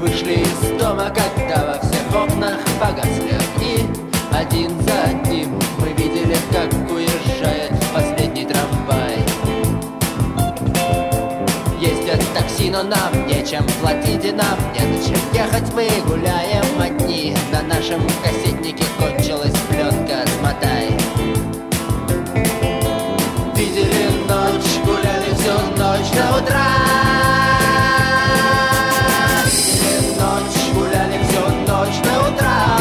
вышли из дома, когда во всех окнах погасли огни. Один за одним мы видели, как уезжает последний трамвай. Ездят такси, но нам нечем платить и нам незачем ехать. Мы гуляем одни, на нашем кассетнике кончилась пленка, смотай. Видели ночь, гуляли всю ночь до утра. Видели ночь, гуляли всю ночь до утра.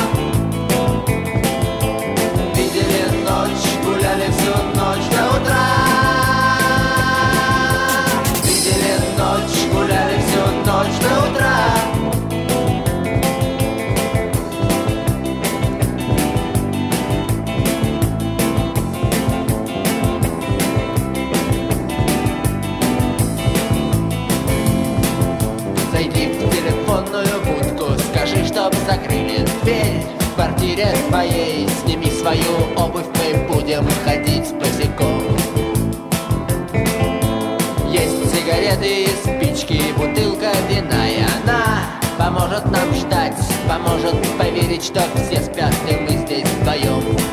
Видели ночь, гуляли всю ночь до утра. Видели ночь, гуляли всю ночь до утра. Зайди в телефонную будку, скажи, чтоб закрыли дверь. В квартире твоей сними свою обувь, мы будем ходить босиком. Есть сигареты и спички, бутылка вина, и она поможет нам ждать, поможет поверить, что все спят, и мы здесь вдвоем.